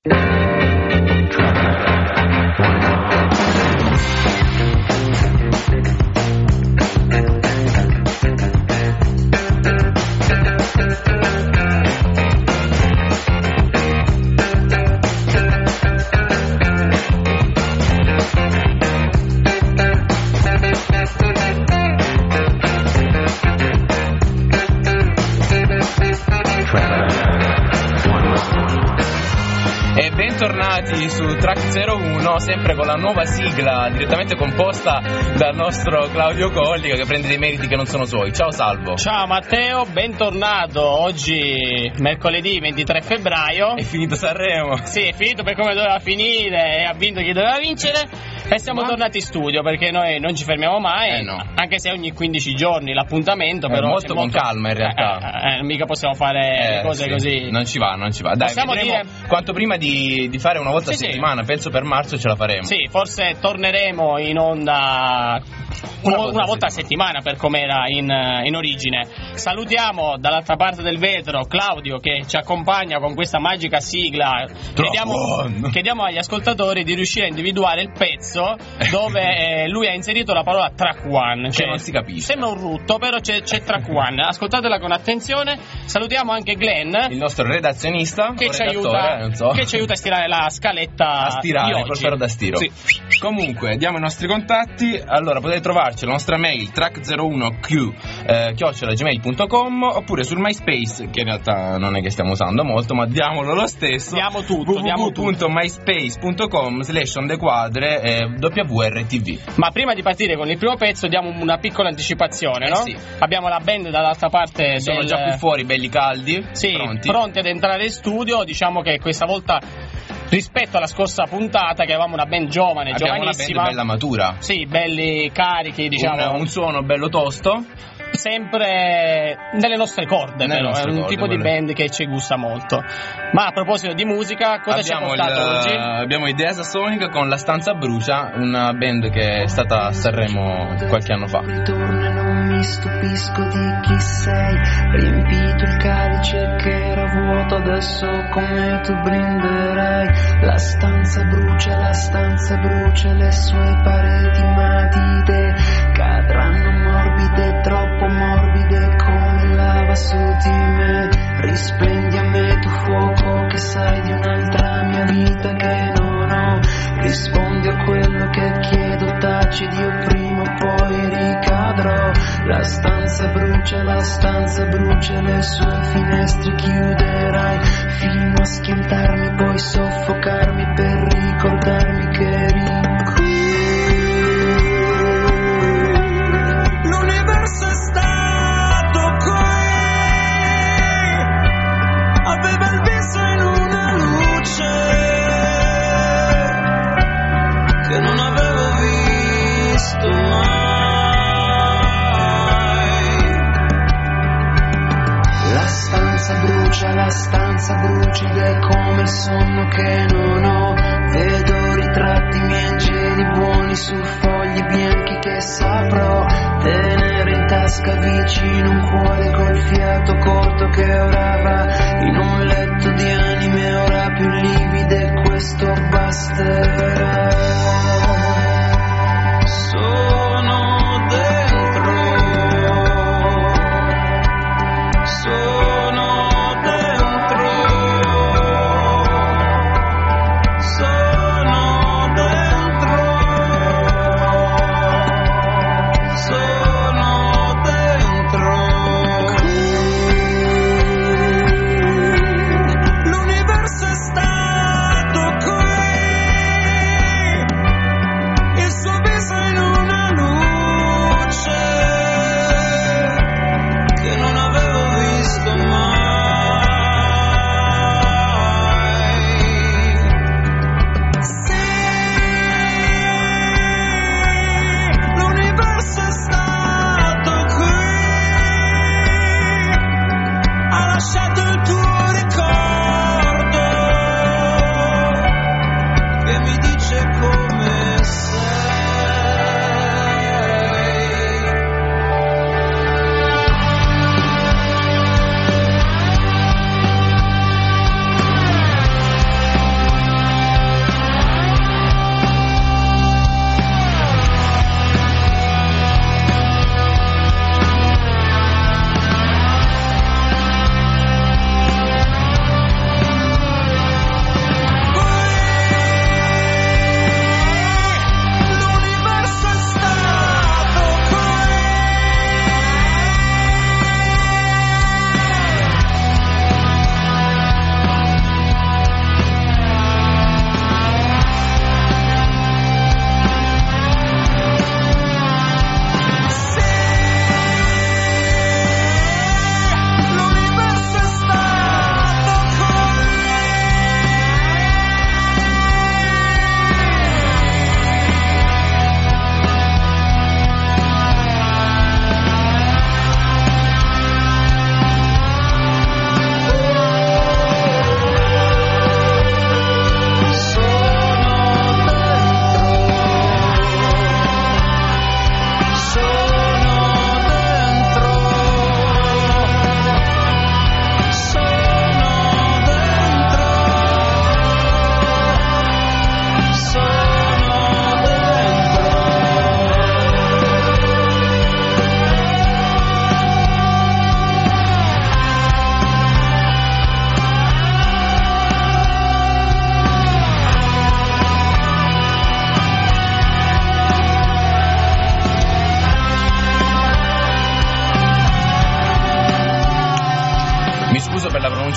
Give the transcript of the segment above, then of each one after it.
Bentornati su Track 01, sempre con la nuova sigla direttamente composta dal nostro Claudio Collica, che prende dei meriti che non sono suoi. Ciao Salvo. Ciao Matteo, bentornato. Oggi mercoledì 23 febbraio. È finito Sanremo. Sì, è finito per come doveva finire e ha vinto chi doveva vincere. E siamo tornati in studio perché noi non ci fermiamo mai, no. Anche se ogni 15 giorni l'appuntamento, però molto con calma in realtà. Mica possiamo fare cose così. Non ci va. Dai, possiamo dire quanto prima di fare una volta a settimana, penso per marzo ce la faremo. Sì, forse torneremo in onda una volta a settimana per com'era in origine. Salutiamo dall'altra parte del vetro Claudio che ci accompagna con questa magica sigla. Chiediamo agli ascoltatori di riuscire a individuare il pezzo dove lui ha inserito la parola track one, che non si capisce. Sembra un rutto, però c'è track one. Ascoltatela con attenzione. Salutiamo anche Glenn, il nostro redazionista, che ci aiuta a stirare la scaletta di oggi. Proprio da stiro. Sì. Comunque diamo i nostri contatti. Allora potete trovarci la nostra mail track01q@gmail.com oppure sul MySpace, che in realtà non è che stiamo usando molto, ma diamolo lo stesso. Diamo tutto. www.myspace.com/ondequadre WRTV. Ma prima di partire con il primo pezzo diamo una piccola anticipazione, no? Sì. Abbiamo la band dall'altra parte. Sono già qui fuori, belli caldi. Sì, pronti ad entrare in studio. Diciamo che questa volta, rispetto alla scorsa puntata, che avevamo una band giovane, abbiamo giovanissima, una band bella matura. Sì, belli carichi, diciamo. Un suono bello tosto. Sempre nelle nostre corde, però è un tipo di band che ci gusta molto. Ma a proposito di musica, cosa ci ha portato oggi? Abbiamo Idea Sonica con La Stanza Brucia, una band che è stata a Sanremo qualche anno fa. Mi stupisco di chi sei, riempito il calice che era vuoto, adesso come tu brinderai. La stanza brucia, le sue pareti matite cadranno morbide, troppo morbide come lava su di me. Risprendi a me tu fuoco che sai di un'altra mia vita che non ho. Rispondi a quello che chiedo, taci di io prima o poi ricadrò. La stanza brucia, le sue finestre chiuderai fino a schiantarmi, poi soffocarmi per ricordarmi che eri qui. L'universo è stato qui, aveva il viso in una luce che non avevo visto mai. La stanza brucia ed è come il sonno che non ho. Vedo ritratti miei angeli buoni su fogli bianchi che saprò tenere in tasca vicino un cuore col fiato corto che orava in un letto di anime ora più livide. Questo basterà. L'universo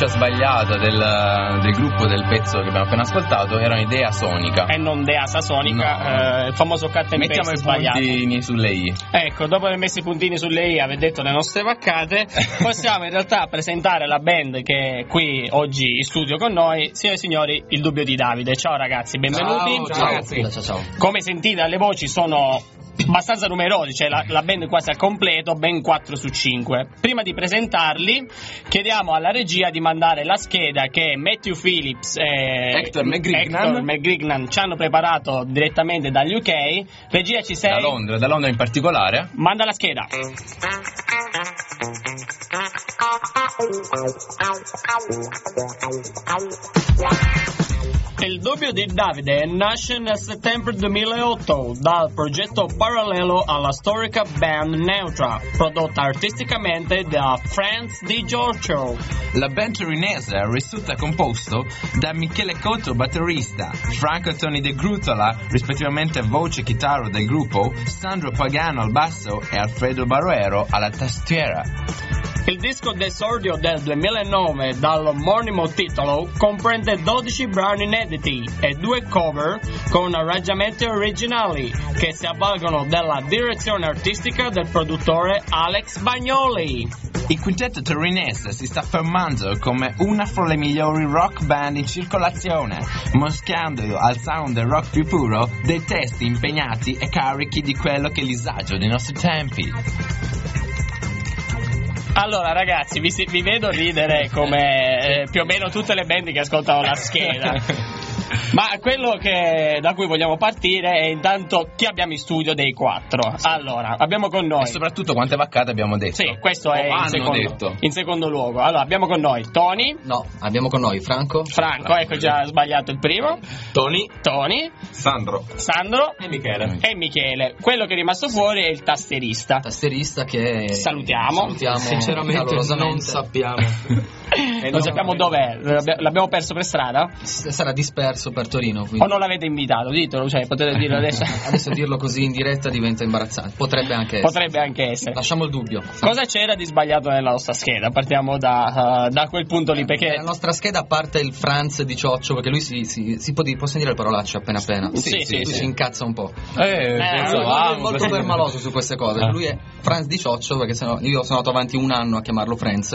sbagliata del gruppo del pezzo che abbiamo appena ascoltato era un'idea sonica. E non Dea Sasonica, il famoso cut and Mettiamo paste i sbagliato. puntini sulle i. Ecco, dopo aver messo i puntini sulle i, aver detto le nostre vaccate, possiamo in realtà presentare la band che è qui oggi in studio con noi, signore e signori, il Dubbio di Davide. Ciao ragazzi, benvenuti. Ciao ragazzi. Ciao. Come sentite dalle voci sono abbastanza numerosi, cioè la band quasi al completo, ben 4 su 5. Prima di presentarli chiediamo alla regia di mandare la scheda che Matthew Phillips e Hector McGrignan ci hanno preparato direttamente dagli UK. Regia, ci sei? Da Londra in particolare. Manda la scheda. Il Dubbio di Davide nasce nel settembre 2008 dal progetto parallelo alla storica band Neutra, prodotta artisticamente da Franz Di Giorgio. La band torinese risulta composto da Michele Cotto, batterista, Franco Toni De Grutola, rispettivamente voce e chitarra del gruppo, Sandro Pagano al basso e Alfredo Barruero alla tastiera. Il disco d'esordio del 2009 dall'omonimo titolo comprende 12 brani inediti e 2 cover con arrangiamenti originali che si avvalgono della direzione artistica del produttore Alex Bagnoli. Il quintetto torinese si sta affermando come una fra le migliori rock band in circolazione, mostrando al sound del rock più puro dei testi impegnati e carichi di quello che è l'isagio dei nostri tempi. Allora ragazzi, vi vedo ridere come più o meno tutte le band che ascoltano la scheda. Ma quello da cui vogliamo partire è intanto chi abbiamo in studio dei 4. Allora, abbiamo con noi. E soprattutto quante vaccate abbiamo detto. Sì, questo è detto. in secondo luogo. Allora, abbiamo con noi Tony. No, abbiamo con noi Franco, ecco, già sbagliato il primo. Tony, Sandro e Michele. Quello che è rimasto fuori è il tastierista che salutiamo. Sinceramente non sappiamo. Non sappiamo dov'è. L'abbiamo perso per strada? Sarà disperso per Torino, quindi. O non l'avete invitato? Ditelo, cioè potete dirlo adesso. Adesso dirlo così in diretta diventa imbarazzante. Potrebbe anche essere. Lasciamo il dubbio. Cosa c'era di sbagliato nella nostra scheda? Partiamo da quel punto lì, perché la nostra scheda, a parte il Franz di Cioccio, perché lui si può sentire le parolacce appena. Sì, si incazza un po'. È molto permaloso su queste cose. Lui è Franz di Cioccio, perché sennò io sono andato avanti un anno a chiamarlo Franz,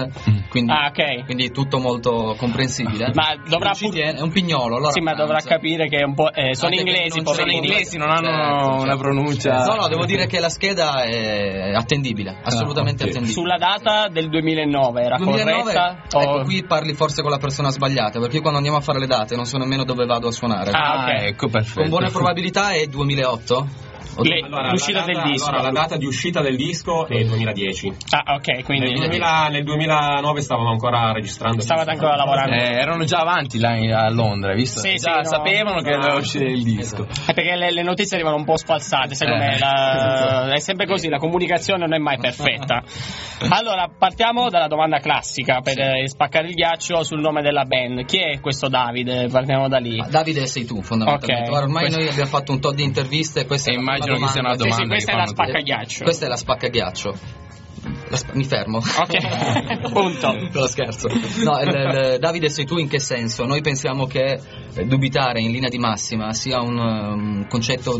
quindi tutto molto comprensibile. Ma dovrà è un pignolo, allora sì, ma dovrà capire che è un po'. Sono inglesi, non hanno una pronuncia. No, devo dire che la scheda è attendibile, assolutamente attendibile. Sulla data del 2009 era corretta? Ecco, qui parli forse con la persona sbagliata, perché io quando andiamo a fare le date non so nemmeno dove vado a suonare. Ecco, perfetto. Con buone probabilità è 2008. L'uscita del disco. Allora, la data di uscita del disco è 2010. Ok, quindi nel 2009 stavamo ancora registrando. Stavate ancora lavorando. Erano già avanti là a Londra, hai visto? Sapevano che doveva uscire il disco. È perché le notizie arrivano un po' sfalsate, secondo me. È sempre così, la comunicazione non è mai perfetta. Allora, partiamo dalla domanda classica per spaccare il ghiaccio sul nome della band. Chi è questo Davide? Partiamo da lì. Davide sei tu, fondamentalmente. Okay. Ormai noi abbiamo fatto un tot di interviste e questa immagino che sia una domanda. Sì, questa è la spaccaghiaccio. Questa è la spaccaghiaccio. Mi fermo. Ok, punto. No, scherzo. No, Davide sei tu in che senso? Noi pensiamo che dubitare in linea di massima sia un concetto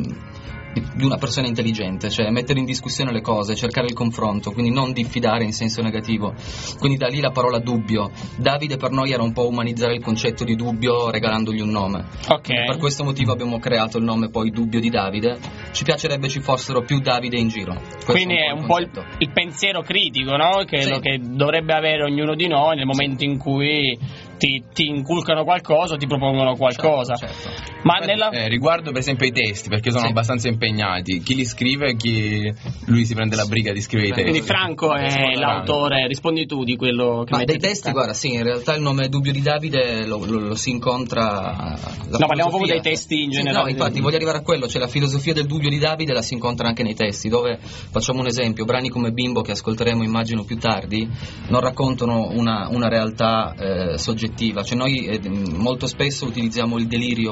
di una persona intelligente, cioè mettere in discussione le cose, cercare il confronto, quindi non diffidare in senso negativo. Quindi da lì la parola dubbio. Davide per noi era un po' umanizzare il concetto di dubbio regalandogli un nome. Okay. Per questo motivo abbiamo creato il nome poi Dubbio di Davide. Ci piacerebbe ci fossero più Davide in giro. Quindi è un po' il pensiero critico, no? Quello che dovrebbe avere ognuno di noi nel momento in cui ti inculcano qualcosa o ti propongono qualcosa. Certo. Ma riguardo per esempio i testi, perché sono abbastanza impegnati, chi li scrive e lui si prende la briga di scrivere i testi. Quindi Franco è l'autore, rispondi tu di quello che dei testi, guarda, sì, in realtà il nome Dubbio di Davide lo si incontra. Parliamo proprio dei testi in generale. No, infatti voglio arrivare a quello, cioè la filosofia del Dubbio di Davide la si incontra anche nei testi, dove facciamo un esempio, brani come Bimbo, che ascolteremo immagino più tardi, non raccontano una realtà soggettiva, cioè noi molto spesso utilizziamo il delirio come forma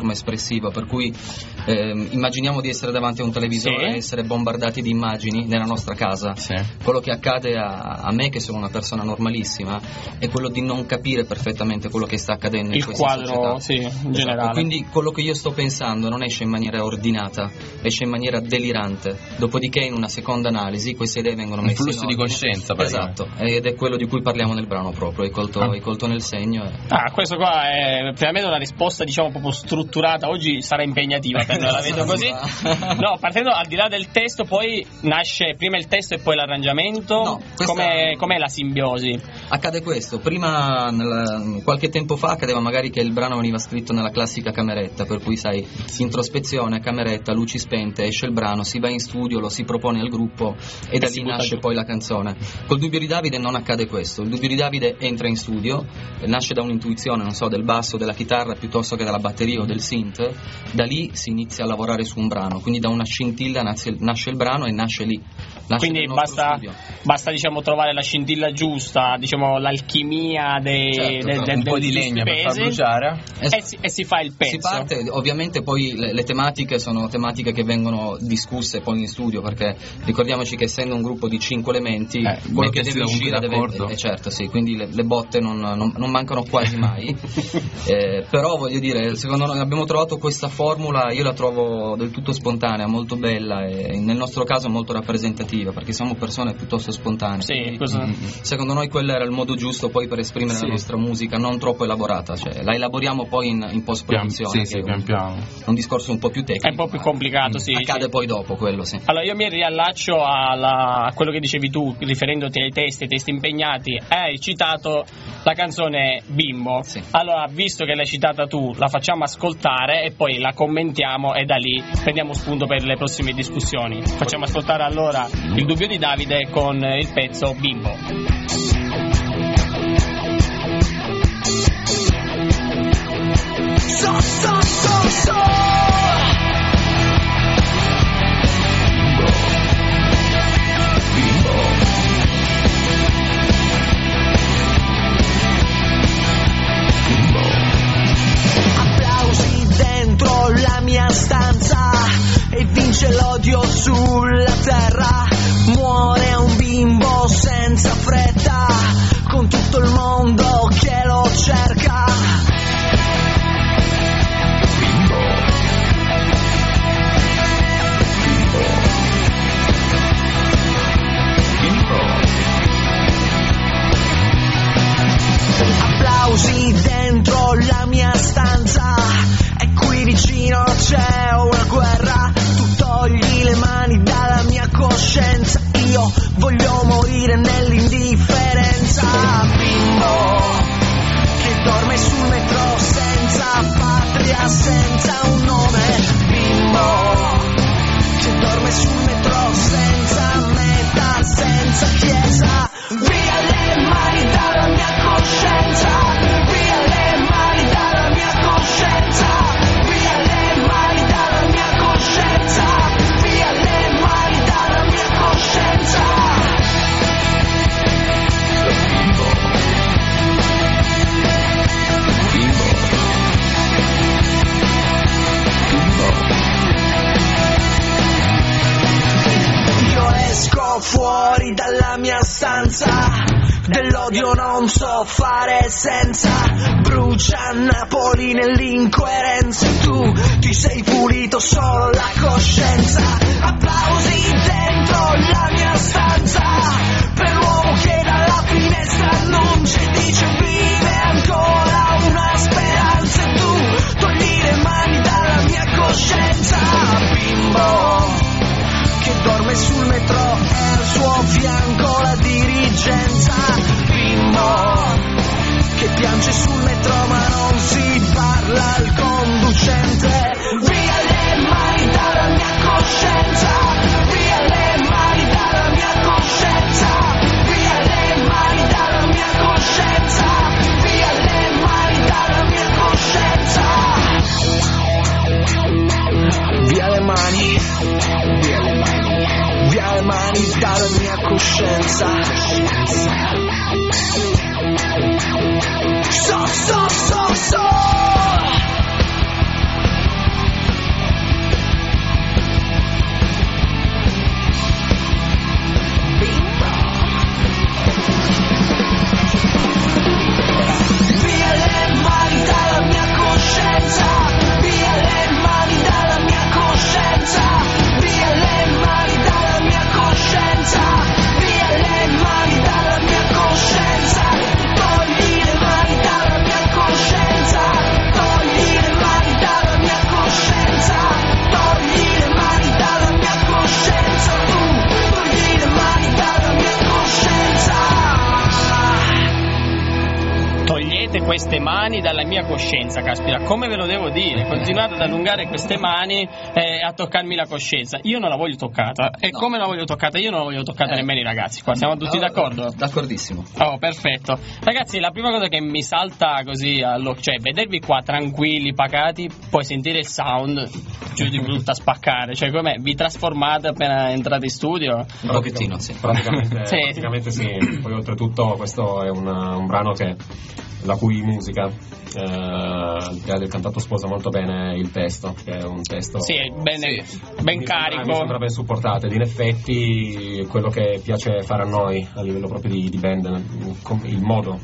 forma espressiva, per cui immaginiamo di essere davanti a un televisore e essere bombardati di immagini nella nostra casa. Quello che accade a me, che sono una persona normalissima, è quello di non capire perfettamente quello che sta accadendo in questa quadro, società. in generale. Quindi quello che io sto pensando non esce in maniera ordinata, esce in maniera delirante. Dopodiché in una seconda analisi queste idee vengono messe un flusso di coscienza. Esatto, ed è quello di cui parliamo nel brano proprio. Hai colto nel segno. Questo qua è veramente una risposta, diciamo, proprio strutturata. Oggi sarà impegnativa per noi, la vedo così. No, partendo al di là del testo, poi nasce prima il testo e poi l'arrangiamento. No, com'è la simbiosi? Accade questo. Prima, qualche tempo fa, accadeva magari che il brano veniva scritto nella classica cameretta, per cui sai, introspezione, cameretta, luci spente, esce il brano, si va in studio, lo si propone al gruppo e da lì nasce poi la canzone. Col Dubbio di Davide non accade questo. Il Dubbio di Davide entra in studio, nasce da un'intuizione, non so, del basso, della chitarra piuttosto che dalla batteria o del synth. Da lì si inizia a lavorare su un brano, quindi da una scintilla nasce il brano e nasce lì. Quindi basta diciamo trovare la scintilla giusta, diciamo l'alchimia un po' di legna per far bruciare e si fa il pezzo. Si parte, ovviamente poi le tematiche sono tematiche che vengono discusse poi in studio, perché ricordiamoci che essendo un gruppo di 5 elementi quello che deve uscire certo, sì, quindi le botte non mancano quasi mai. Però voglio dire, secondo noi abbiamo trovato questa formula, io la trovo del tutto spontanea, molto bella e nel nostro caso molto rappresentativa, perché siamo persone piuttosto spontanee. Secondo noi quello era il modo giusto poi per esprimere la nostra musica, non troppo elaborata, cioè la elaboriamo poi in post-produzione, pian piano. Un discorso un po' più tecnico. È un po' più complicato, accade poi dopo quello, sì. Allora io mi riallaccio a quello che dicevi tu, riferendoti ai testi impegnati. Hai citato la canzone Bimbo. Allora, visto che l'hai citata tu, la facciamo ascoltare e poi la commentiamo e da lì prendiamo spunto per le prossime discussioni. Facciamo ascoltare allora Il Dubbio di Davide con il pezzo Bimbo. La mia stanza e vince l'odio sulla terra. Muore un bimbo senza fretta, con tutto il mondo che lo cerca. Bimbo. Bimbo. Bimbo. Applausi dentro la mia stanza, qui vicino c'è una guerra. Tu togli le mani dalla mia coscienza, io voglio morire nell'indifferenza. Bimbo che dorme sul metro senza patria, senza un nome. Bimbo che dorme sul metro senza meta, senza chiesa. Via le mani dalla mia coscienza, via le mani dalla mia coscienza. Via le mani dalla mia coscienza. Bimbo. Bimbo. Bimbo. Io esco fuori dalla mia stanza, dell'odio non so fare senza. Brucia Napoli nell'incoerenza, tu ti sei pulito solo la coscienza. Applausi dentro la mia stanza per l'uomo che dalla finestra annuncia e dice vive ancora una speranza. E tu togli le mani dalla mia coscienza. Bimbo che dorme sul metro e al suo fianco la dirigenza. Bimbo che piange sul metro ma non si parla al conducente. Via le mani dalla mia coscienza, via le mani dalla mia coscienza, via le mani dalla mia coscienza, via le mani dalla mia coscienza. Via le mani, via le mani, via le mani dalla mia coscienza. So. queste mani dalla mia coscienza, caspita, come ve lo devo dire? Continuate ad allungare queste mani a toccarmi la coscienza. Io non la voglio toccata. E come la voglio toccata? Io non la voglio toccata nemmeno i ragazzi qua. Siamo tutti d'accordo? D'accordissimo. Oh, perfetto. Ragazzi, la prima cosa che mi salta così cioè vedervi qua tranquilli, pacati, poi sentire il sound giù di brutta spaccare. Cioè, com'è? Vi trasformate appena entrate in studio? Un pochettino, sì. Praticamente sì. Poi oltretutto questo è un brano la cui musica al di là del cantato sposa molto bene il testo, che è un testo ben carico, mi sembra ben supportato, ed in effetti quello che piace fare a noi a livello proprio di band, il modo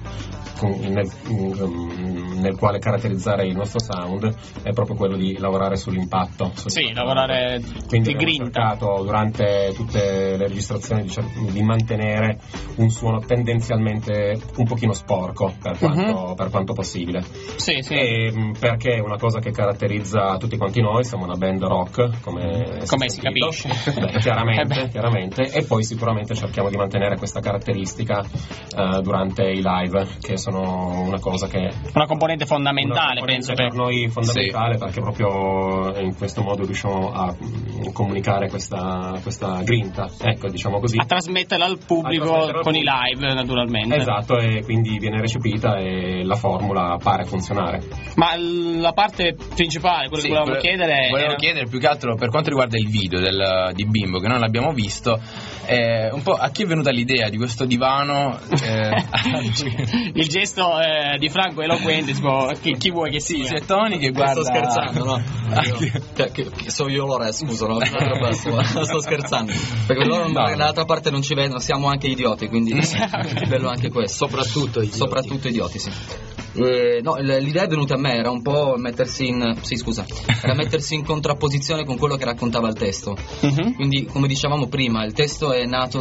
nel quale caratterizzare il nostro sound è proprio quello di lavorare sull'impatto, lavorare quindi di grinta. cercato durante tutte le registrazioni di mantenere un suono tendenzialmente un pochino sporco per quanto possibile. Sì. E perché è una cosa che caratterizza tutti quanti noi, siamo una band rock, come si capisce. Chiaramente, e poi sicuramente cerchiamo di mantenere questa caratteristica durante i live, che sono una cosa che una componente fondamentale, penso per noi fondamentale, perché proprio in questo modo riusciamo a comunicare questa grinta, ecco, diciamo così, a trasmetterla al pubblico con i live, naturalmente. Esatto, e quindi viene recepita e la formula pare funzionare. Ma la parte principale, quello che volevamo chiedere volevo chiedere più che altro per quanto riguarda il video di Bimbo, che non l'abbiamo visto, un po' a chi è venuta l'idea di questo divano? Il gesto di Franco è eloquente, tipo, chi vuoi che sia? C'è Tony che guarda. Sto scherzando, no? So io loro, scusa, no? Sto scherzando, perché loro dall'altra parte non ci vedono, siamo anche idioti, quindi è bello anche questo. Soprattutto idioti, sì. No, l'idea è venuta a me, era un po' mettersi in contrapposizione con quello che raccontava il testo. Quindi, come dicevamo prima, il testo è nato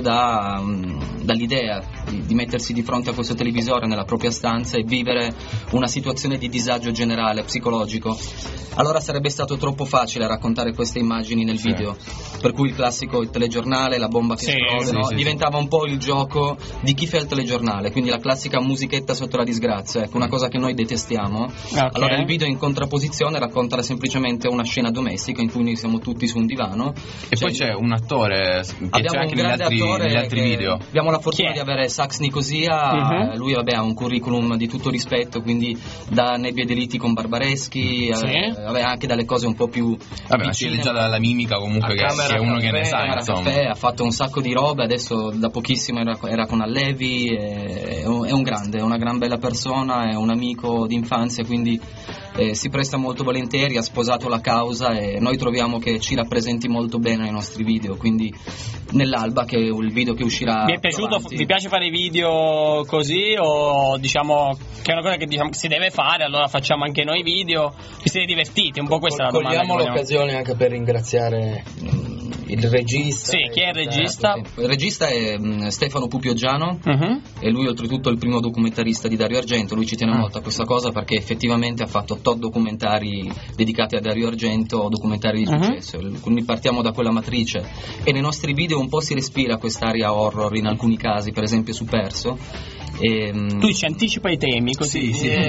dall'idea di mettersi di fronte a questo televisore nella propria stanza e vivere una situazione di disagio generale, psicologico. Allora sarebbe stato troppo facile raccontare queste immagini nel video, per cui il classico telegiornale, la bomba che esplode, diventava un po' il gioco di chi fa il telegiornale, quindi la classica musichetta sotto la disgrazia, ecco, una cosa che noi detestiamo. Allora il video in contrapposizione racconta semplicemente una scena domestica in cui noi siamo tutti su un divano e poi c'è un attore che c'è anche negli altri video. Abbiamo la fortuna di avere Sax Nicosia, lui ha un curriculum di tutto rispetto, quindi da Nebbie e Delitti con Barbareschi, anche dalle cose un po' più ma si vede già dalla mimica comunque che è uno che ne sa, insomma. Ha fatto un sacco di robe, adesso da pochissimo era con Allevi, è un grande, è una gran bella persona, è un amico d'infanzia, quindi si presta molto volentieri, ha sposato la causa e noi troviamo che ci rappresenti molto bene nei nostri video, quindi nell'Alba, che è il video che uscirà. Vi è piaciuto? Vi piace fare i video così, o diciamo che è una cosa che si deve fare, allora facciamo anche noi video? Vi siete divertiti? Un po' questa è la domanda. Cogliamo l'occasione anche per ringraziare il regista. Sì, chi è il regista? Il regista è Stefano Pupioggiano, e lui oltretutto è il primo documentarista di Dario Argento. Lui ci tiene molto a questa cosa perché effettivamente ha fatto 8 documentari dedicati a Dario Argento, documentari di successo, quindi partiamo da quella matrice, e nei nostri video un po' si respira quest'area horror in alcuni casi, per esempio su Perso. Tu ci anticipa i temi così,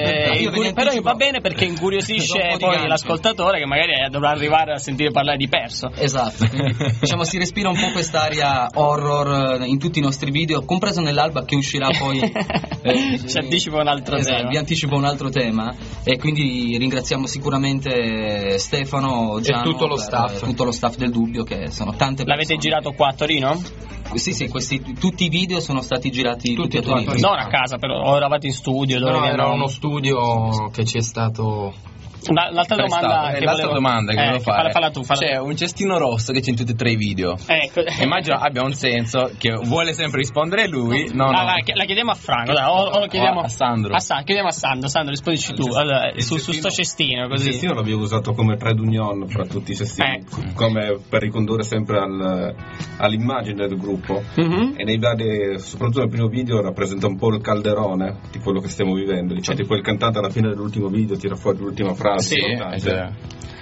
però va bene perché incuriosisce poi l'ascoltatore che magari dovrà arrivare a sentire parlare di Perso. Esatto, quindi, diciamo si respira un po' quest'area horror in tutti i nostri video, compreso nell'Alba che uscirà poi. Ci anticipa un altro tema. Vi anticipo un altro tema, e quindi ringraziamo sicuramente Stefano, Giano, e tutto lo staff del Dubbio, che sono tante persone. L'avete girato qua a Torino? Sì, tutti i video sono stati girati tutti a Torino. Non a casa, però, o eravate in studio? No, era uno studio che ci è stato L'altra domanda che volevo fare. Falla tu. C'è un cestino rosso che c'è in tutti e 3 i video. Immagino abbia un senso che vuole sempre rispondere lui. La chiediamo a Franco, o lo chiediamo a Sandro. Chiediamo a Sandro. Sandro, rispondici tu. Allora, su sto cestino, così. Il cestino l'abbiamo usato come trade union fra tutti i cestini, come per ricondurre sempre all'immagine del gruppo. E nei vari, soprattutto nel primo video, rappresenta un po' il calderone di quello che stiamo vivendo. Diciamo, tipo il cantante alla fine dell'ultimo video tira fuori l'ultima frase. Sì,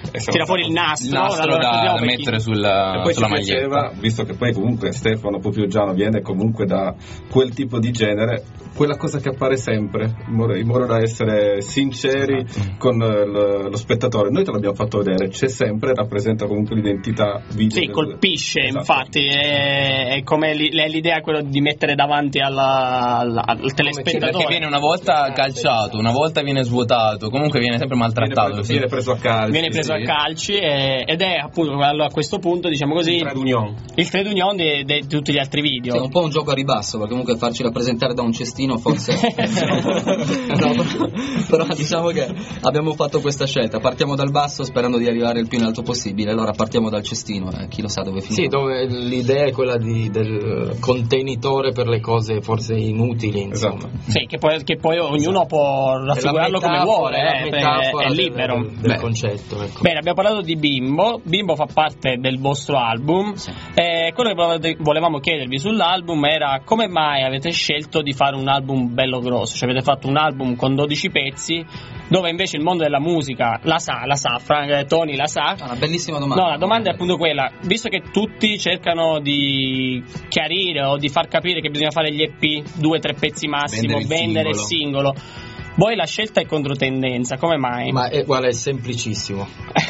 tira fuori il nastro da mettere sulla maglietta. Visto che poi comunque Stefano Popioggiano viene comunque da quel tipo di genere, quella cosa che appare sempre, in modo da essere sinceri con lo spettatore. Noi te l'abbiamo fatto vedere, c'è sempre, rappresenta comunque l'identità video. Sì, colpisce, infatti è come l'idea quella di mettere davanti al telespettatore. Perché viene una volta calciato, una volta viene svuotato, comunque viene sempre maltrattato. Viene preso a calci. Viene preso a calci ed è appunto a questo punto, diciamo così, il trade union di tutti gli altri video. Sì, è un po' un gioco a ribasso, perché comunque farci rappresentare da un cestino forse no, però diciamo che abbiamo fatto questa scelta, partiamo dal basso sperando di arrivare il più in alto possibile, allora partiamo dal cestino, chi lo sa dove finire. Sì, dove l'idea è quella del contenitore per le cose forse inutili, insomma. Sì, che poi ognuno può raffigurarlo come vuole, è libero del concetto, ecco. Bene, abbiamo parlato di Bimbo fa parte del vostro album, sì. Quello che volevamo chiedervi sull'album era come mai avete scelto di fare un album bello grosso, cioè avete fatto un album con 12 pezzi dove invece il mondo della musica la sa Frank, Tony la sa. Una bellissima domanda. No, la domanda è appunto quella, visto che tutti cercano di chiarire o di far capire che bisogna fare gli EP, 2-3 pezzi massimo, vendere il singolo, voi la scelta è controtendenza, come mai? Ma guarda, è semplicissimo.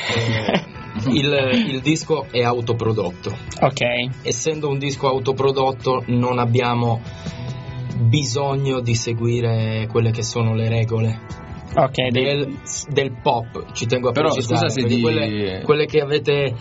Il disco è autoprodotto. Ok. Essendo un disco autoprodotto non abbiamo bisogno di seguire quelle che sono le regole. Okay, del pop, ci tengo a precisare. Però scusa se quelle che avete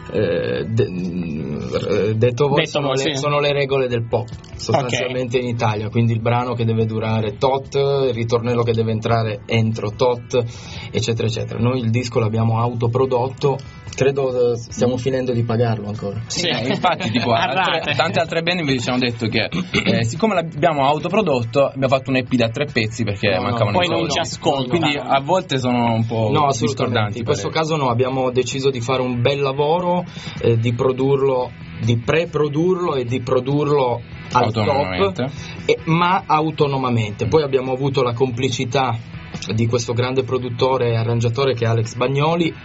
detto voi sono le regole del pop sostanzialmente, in Italia, quindi il brano che deve durare tot, il ritornello che deve entrare entro tot, eccetera eccetera. Noi il disco l'abbiamo autoprodotto, credo stiamo finendo di pagarlo ancora. Sì, infatti tipo tante altre band invece ci hanno detto che siccome l'abbiamo autoprodotto abbiamo fatto un EP da 3 pezzi perché mancavano poi non ci ascoltano, quindi a volte sono un po' discordanti. In questo caso no, abbiamo deciso di fare un bel lavoro, di produrlo, di preprodurlo e di produrlo al top, ma autonomamente. Poi abbiamo avuto la complicità di questo grande produttore e arrangiatore che è Alex Bagnoli,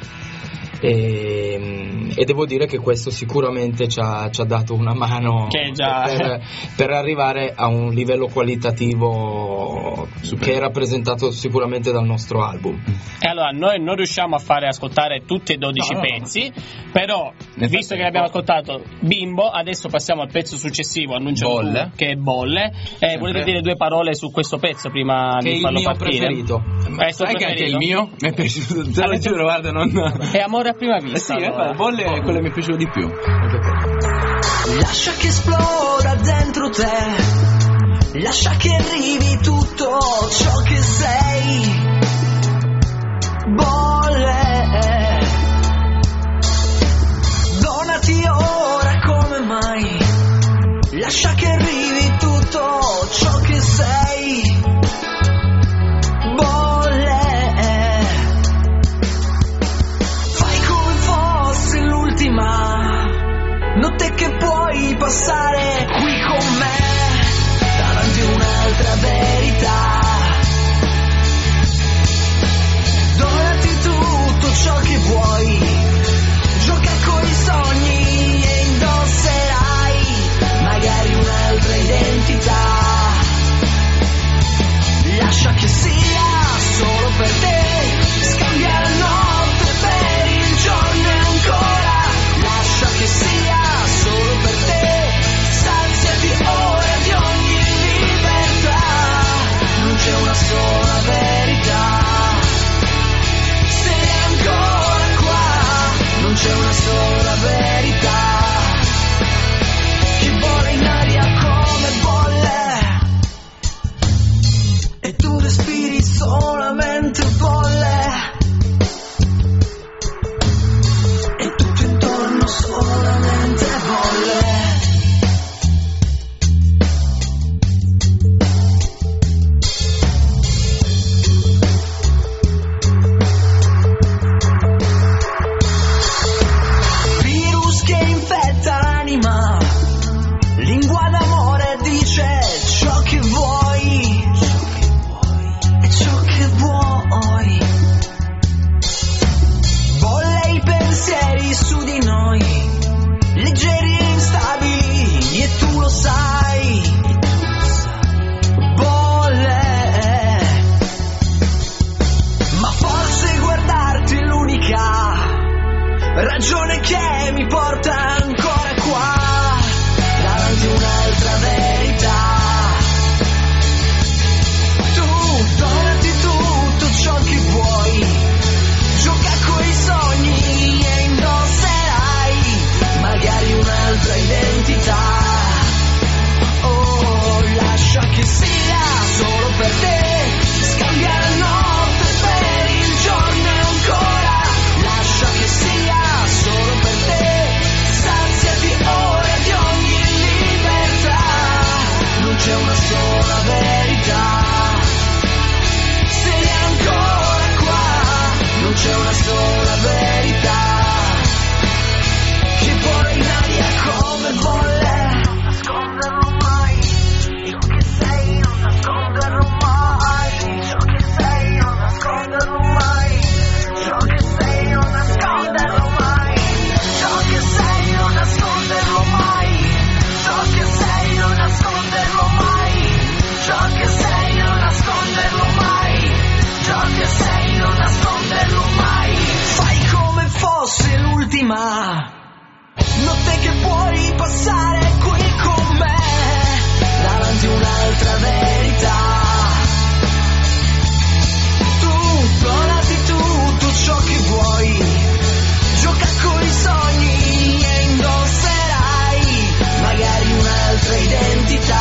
e devo dire che questo sicuramente ci ha dato una mano per arrivare a un livello qualitativo che è rappresentato sicuramente dal nostro album. E allora noi non riusciamo a fare ascoltare tutti e 12 pezzi, però visto che abbiamo ascoltato Bimbo, adesso passiamo al pezzo successivo, annuncio Bolle, che è Bolle. Volete dire 2 parole su questo pezzo prima di farlo partire? Sai che anche il mio mi è piaciuto, te lo giuro, guarda, è amore a prima vista. Sì, allora. Bolle è quello che mi è piaciuto di più. Lascia che esploda dentro te, lascia che arrivi tutto ciò che sei. Bolle, donati ora come mai, lascia che arrivi tutto ciò che sei. Notte che puoi passare qui con me davanti a un'altra verità. Donati sali su di noi, leggeri e instabili, e tu lo sai, bolle, ma forse guardarti è l'unica ragione che mi porta ancora qua, davanti a un'altra verità. Tu donati tutto ciò che vuoi, gioca coi sogni e indosserai magari un'altra identità. Oh, lascia che sia solo per te, scambia la notte per il giorno e ancora, lascia che sia solo per te, saziati ora di ogni libertà, non c'è una sola verità, sei ancora qua, non c'è una sola verità, che poi l'aria come bolle, nasconderlo mai, ciò che sei non nasconderlo mai, ciò che sei non nasconderlo mai, ciò che sei non nasconderlo mai, ciò che sei non nasconderlo mai, ciò che sei non nasconderlo mai, ciò che sei non nasconderlo mai, ciò che sei non nasconderlo mai. Fai come fosse l'ultima notte che puoi passare qui con me, davanti a un'altra verità. Tu donati tutto ciò che vuoi, gioca coi sogni e indosserai magari un'altra identità.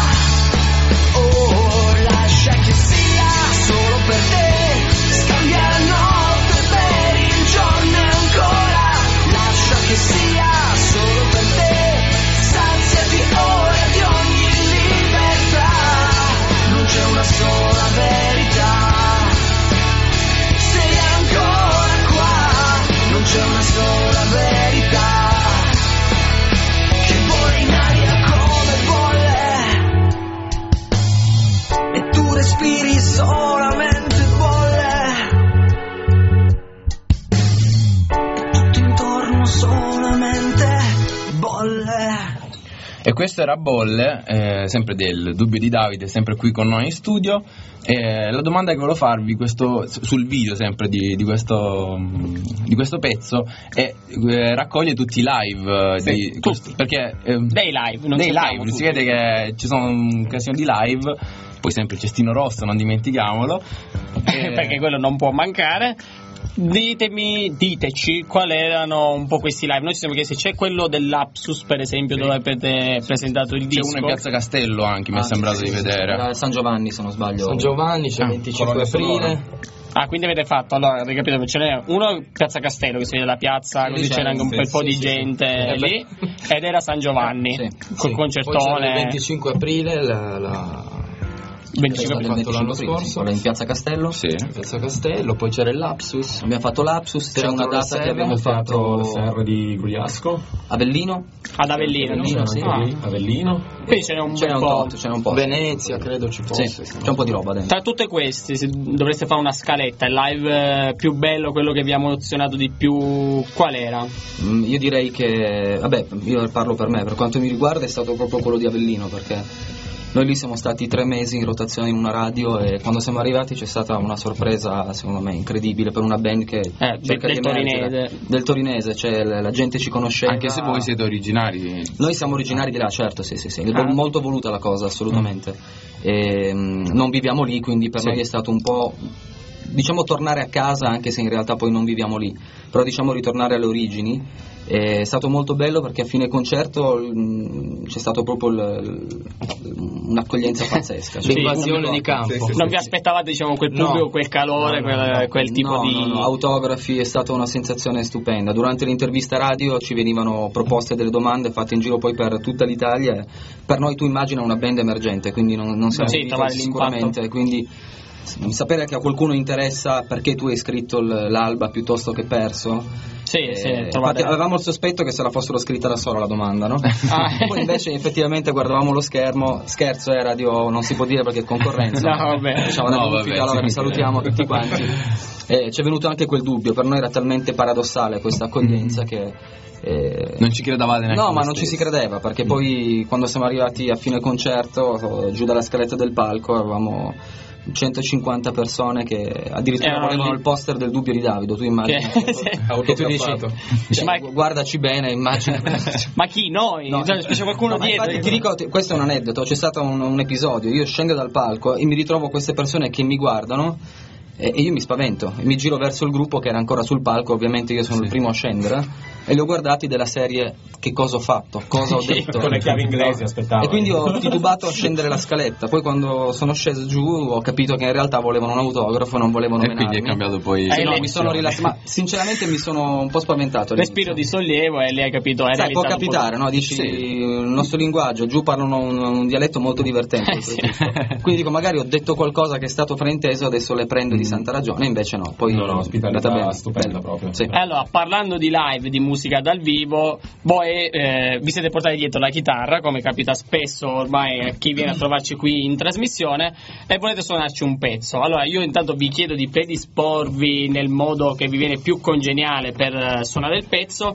Oh, lascia che sia solo per te, scambia la notte per il giorno e ancora, lascia che sia solo per te, saziati ora di ogni libertà, non c'è una sola verità, sei ancora qua, non c'è una sola verità, che vola in aria come bolle, e tu respiri solamente bolle, tutto intorno solamente bolle. E questo era Bolle, sempre del Dubbio di Davide, sempre qui con noi in studio. La domanda che volevo farvi sul video sempre di questo pezzo è raccoglie tutti i live, Sì, tutti. perché Dei live, non dei sentiamo live, si tutti. vede che ci sono occasioni di live, poi sempre il cestino rosso, non dimentichiamolo. Perché quello non può mancare. Diteci quali erano un po' questi live. Noi ci siamo chiesti, c'è quello dell'Apsus per esempio, dove avete presentato il C'è disco? uno in Piazza Castello anche, mi è sembrato di vedere. Era San Giovanni, se non sbaglio. San Giovanni, c'è il 25 aprile. Ah, quindi avete fatto, allora ricapito, ce n'è uno a Piazza Castello che si vede la piazza, Sì, così c'è, c'era anche un sì, bel po' sì, di sì, gente sì. lì, ed era San Giovanni, Sì. col Poi c'era il concertone. 25 aprile la 25 Abbiamo fatto l'anno aprile, scorso. quella in Piazza Castello. Sì. Piazza Castello, poi c'era il Lapsus, Abbiamo fatto l'Apsus, c'è una data che abbiamo Teatro fatto SR di Gugliasco, Avellino. ad Avellino, Avellino, no? sì. Ah, Avellino. quindi ce n'è un Ce n'è bel un po'. tot, ce n'è un po'. Venezia credo ci fosse. Sì, c'è un po' di roba dentro. Tra tutte queste, se dovreste fare una scaletta, il live più bello, quello che vi ha emozionato di più, qual era? Io direi che, vabbè, io parlo per me, per quanto mi riguarda è stato proprio quello di Avellino, perché noi lì siamo stati 3 mesi in rotazione in una radio e quando siamo arrivati c'è stata una sorpresa secondo me incredibile per una band che cerca del di emergere. torinese. Del torinese, cioè la gente ci conosceva. Anche se voi siete originari. Noi siamo originari di là, certo, sì. Molto voluta la cosa, assolutamente. E, non viviamo lì, quindi per noi è stato un po', diciamo, tornare a casa, anche se in realtà poi non viviamo lì, però diciamo ritornare alle origini. È stato molto bello perché a fine concerto c'è stato proprio un'accoglienza pazzesca, cioè, L'invasione di campo. Non vi aspettavate, diciamo, quel pubblico, No. quel calore, quel tipo No, di... no, autografi, è stata una sensazione stupenda. Durante l'intervista radio ci venivano proposte delle domande fatte in giro poi per tutta l'Italia. Per noi, tu immagina una band emergente, quindi non siamo Sì, abituati trovare l'impatto. sicuramente, quindi sapere che a qualcuno interessa perché tu hai scritto l'alba piuttosto che perso. Sì, infatti avevamo il sospetto che se la fossero scritta da sola la domanda, no? Poi invece effettivamente guardavamo lo schermo, scherzo è radio, non si può dire perché è concorrenza. Allora vi salutiamo tutti quanti. Ci è venuto anche quel dubbio, per noi era talmente paradossale questa accoglienza che non ci credevate neanche? No, ma non ci si credeva, perché poi quando siamo arrivati a fine concerto, giù dalla scaletta del palco avevamo 150 persone che addirittura volevano il poster del Dubbio di Davido. Tu immagini che tu dici, guardaci bene, immagini. Ma chi? Noi? No, c'è qualcuno dietro? Infatti, ti dico, questo è un aneddoto. C'è stato un episodio, io scendo dal palco e mi ritrovo queste persone che mi guardano e io mi spavento, mi giro verso il gruppo che era ancora sul palco, ovviamente io sono il primo a scendere, e li ho guardati della serie: che cosa ho fatto, cosa ho detto, con le chiavi inglesi aspettavo. E quindi ho titubato a scendere la scaletta. Poi quando sono sceso giù ho capito che in realtà volevano un autografo, non volevano menarmi. E quindi è cambiato poi. Mi sono rilassato, ma sinceramente mi sono un po' spaventato. Respiro di sollievo e lei hai capito. Sai, può capitare, no? Dici il nostro linguaggio, giù parlano un dialetto molto divertente. Quindi dico, magari ho detto qualcosa che è stato frainteso, adesso le prendo di santa ragione, invece no. Poi ospitalità stupenda proprio. Sì. Allora, parlando di live, di musica dal vivo, voi vi siete portati dietro la chitarra, come capita spesso ormai a chi viene a trovarci qui in trasmissione, e volete suonarci un pezzo. Allora io intanto vi chiedo di predisporvi nel modo che vi viene più congeniale per suonare il pezzo.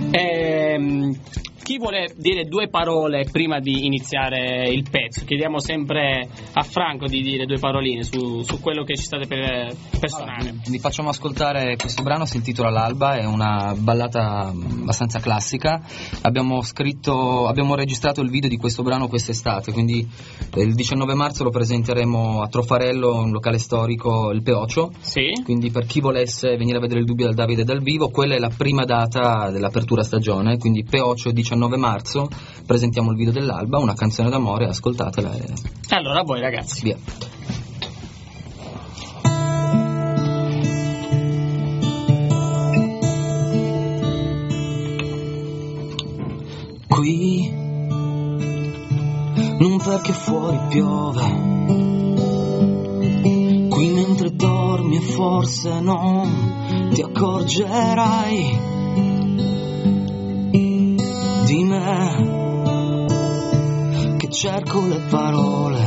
Chi vuole dire due parole prima di iniziare il pezzo? Chiediamo sempre a Franco di dire due paroline su quello che ci state per suonare. Vi facciamo ascoltare questo brano, si intitola L'Alba, è una ballata abbastanza classica. Abbiamo registrato il video di questo brano quest'estate, quindi il 19 marzo lo presenteremo a Trofarello, un locale storico, il Peocio. Sì. Quindi per chi volesse venire a vedere il Dubbio dal Davide dal vivo, quella è la prima data dell'apertura stagione, quindi Peocio 19 marzo presentiamo il video dell'Alba, una canzone d'amore, ascoltatela. Allora a voi ragazzi. Via. Qui non perché fuori piove, qui mentre dormi e forse non ti accorgerai di me, che cerco le parole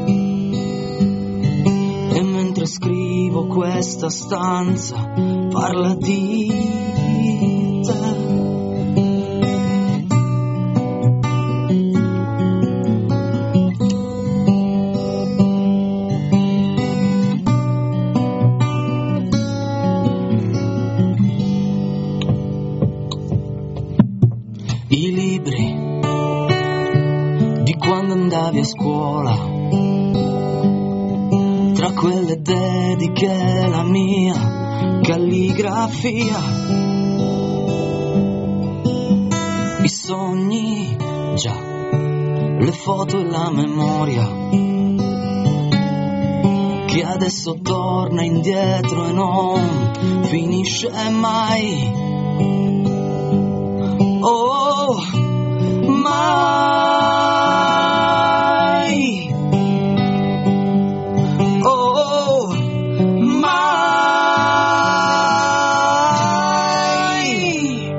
e mentre scrivo questa stanza parla di te. I libri di quando andavi a scuola, tra quelle dediche la mia calligrafia, i sogni, già, le foto e la memoria, che adesso torna indietro e non finisce mai. Oh, mai. Oh, mai.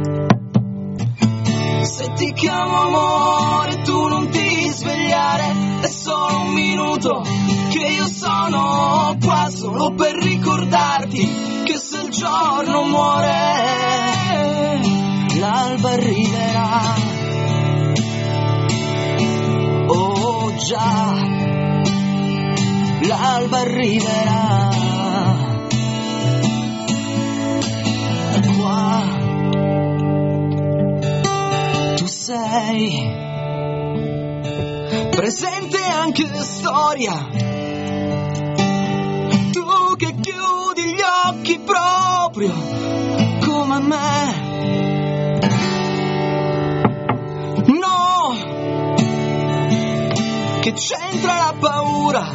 Se ti chiamo amore tu non ti svegliare, è solo un minuto che io sono qua solo per ricordarti che se il giorno muore l'alba arriverà. Oh già, l'alba arriverà. E qua tu sei presente anche storia, tu che chiudi gli occhi proprio come me. No, che c'entra la paura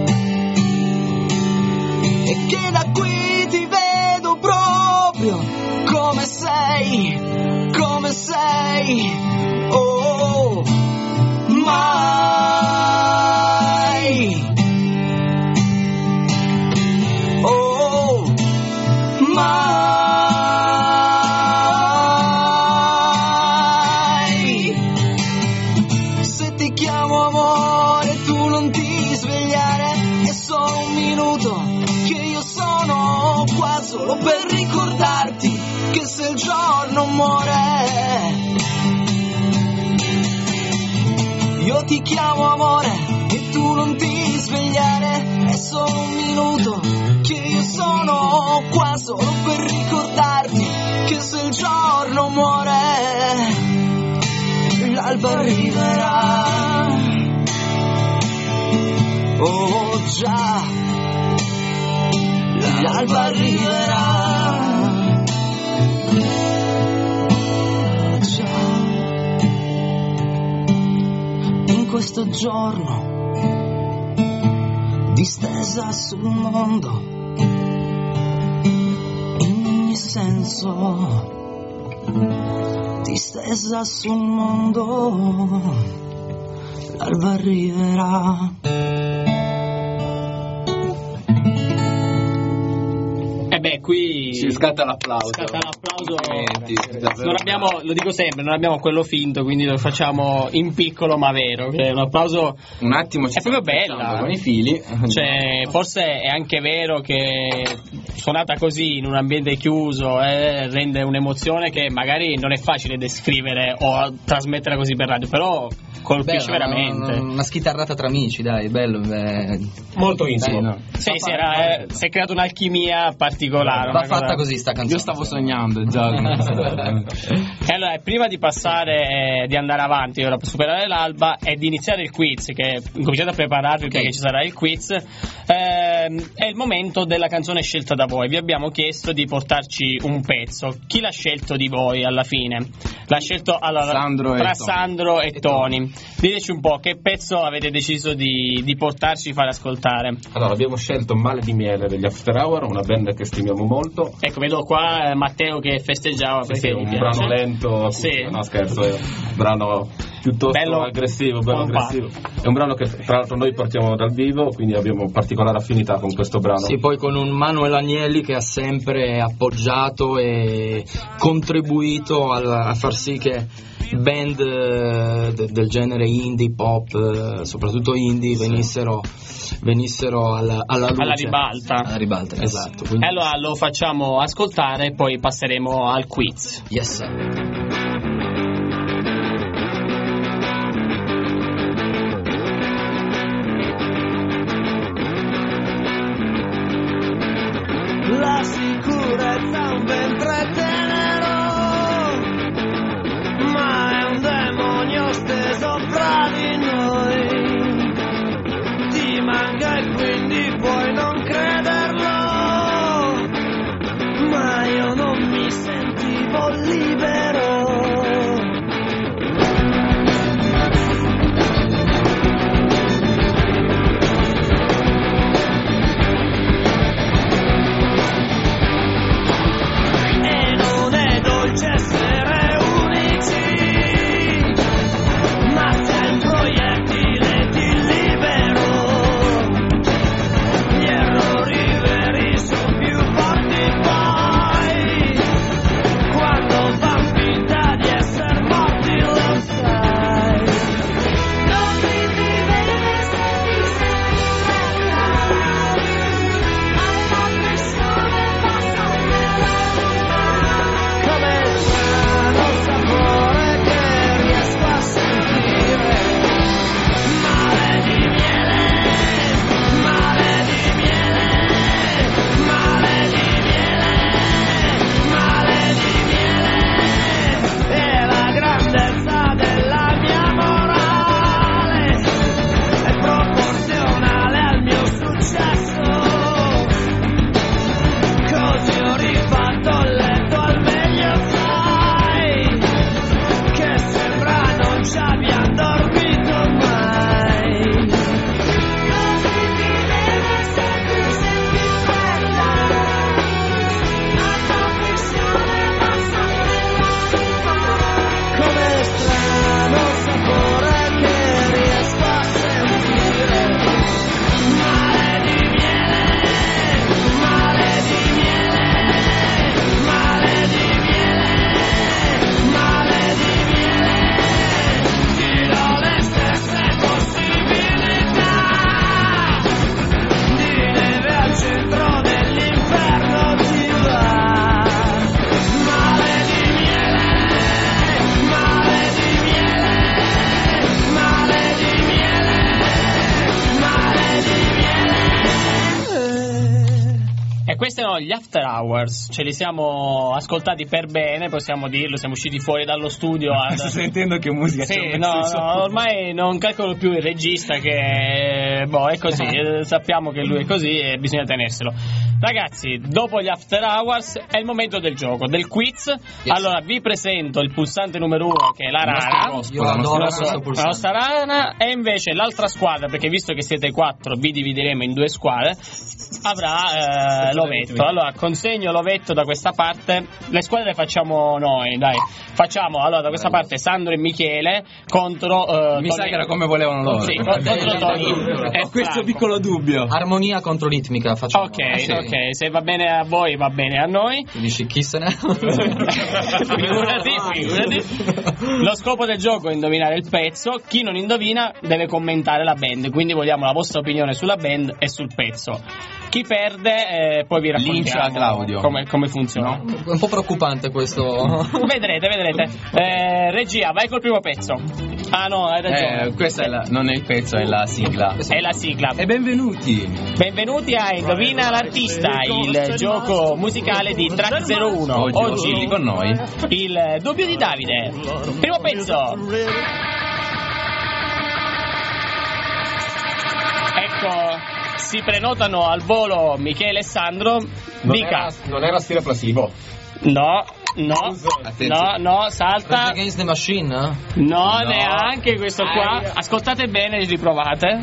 e che da qui ti vedo proprio come sei, come sei. Oh, mai. ricordarti che se il giorno muore io ti chiamo amore e tu non ti svegliare, è solo un minuto che io sono qua solo per ricordarti che se il giorno muore l'alba arriverà. Oh già, l'alba arriverà. Già, in questo giorno distesa sul mondo, in ogni senso, distesa sul mondo, l'alba arriverà. E beh, qui si scatta l'applauso. Non abbiamo, lo dico sempre, non abbiamo quello finto, quindi lo facciamo in piccolo ma vero. Che un applauso. Un attimo, è proprio bella con i fili. Cioè, forse è anche vero che suonata così in un ambiente chiuso rende un'emozione che magari non è facile descrivere o trasmettere così per radio, però colpisce veramente. Una schitarrata tra amici, dai, bello. Molto intimo. No? Sì, si è creata un'alchimia particolare. Va fatta così sta canzone. Io stavo sognando già. E allora, prima di passare, di andare avanti, ora per superare l'alba e di iniziare il quiz, che cominciate a prepararvi perché ci sarà il quiz, è il momento della canzone scelta da voi. Vi abbiamo chiesto di portarci un pezzo. Chi l'ha scelto di voi alla fine? L'ha scelto Sandro e Tony. Diteci un po' che pezzo avete deciso di portarci, fare ascoltare. Allora, abbiamo scelto Male di miele degli After Hour, una band che stimiamo molto. Ecco, vedo qua Matteo che festeggiava perché è gli un piace. brano lento, sì. No scherzo, è un brano piuttosto bello aggressivo. È un brano che tra l'altro noi portiamo dal vivo, quindi abbiamo particolare affinità con questo brano. Sì, poi con un Manuel Agnelli che ha sempre appoggiato e contribuito a far sì che band del genere indie, pop, soprattutto indie, venissero alla luce. Alla ribalta. Esatto. Quindi... Allora lo facciamo ascoltare e poi passeremo al quiz. Yes, sir. La sicurezza è un ventre tenero, ma è un demonio steso fra di noi. Ti manca e quindi puoi non crederlo, ma io non mi sentivo libero. Essere unici, ma sei un proiettile di libero. Gli errori veri sono più forti poi, quando va erano gli After Hours, ce li siamo ascoltati per bene, possiamo dirlo, siamo usciti fuori dallo studio. Sto sentendo che musica sì, c'è. no, ormai non calcolo più il regista che è così, sappiamo che lui è così e bisogna tenerselo. Ragazzi, dopo gli After Hours è il momento del gioco, del quiz. Allora vi presento il pulsante numero 1 che è la rana. Io adoro questo La pulsante. nostra rana, e invece l'altra squadra, perché visto che siete 4 vi divideremo in 2 squadre, avrà l'ovetto. Allora consegno l'ovetto da questa parte. Le squadre le facciamo noi, dai. Facciamo allora da questa parte Sandro e Michele contro Mi sa che era come volevano loro. Sì, contro Tony. Ho questo piccolo dubbio. Armonia contro ritmica facciamo. Ok, se va bene a voi va bene a noi. Tu dici chi se ne Figurati. Lo scopo del gioco è indovinare il pezzo. Chi non indovina deve commentare la band, quindi vogliamo la vostra opinione sulla band e sul pezzo. Chi perde poi vi raccontiamo Lincia Claudio. come funziona. È un po' preoccupante questo. Vedrete. Regia, vai col primo pezzo. Ah no, hai ragione. Questa non è il pezzo, è la sigla. È la sigla. E benvenuti. Benvenuti a Indovina l'artista, il gioco musicale di Track 01. Oggi con noi il dubbio di Davide. Primo pezzo. Ecco, si prenotano al volo Michele e Sandro. Dica. Non era stile placebo. No, Attenzione. salta. Against the Machine? No, neanche questo qua. Ascoltate bene e riprovate.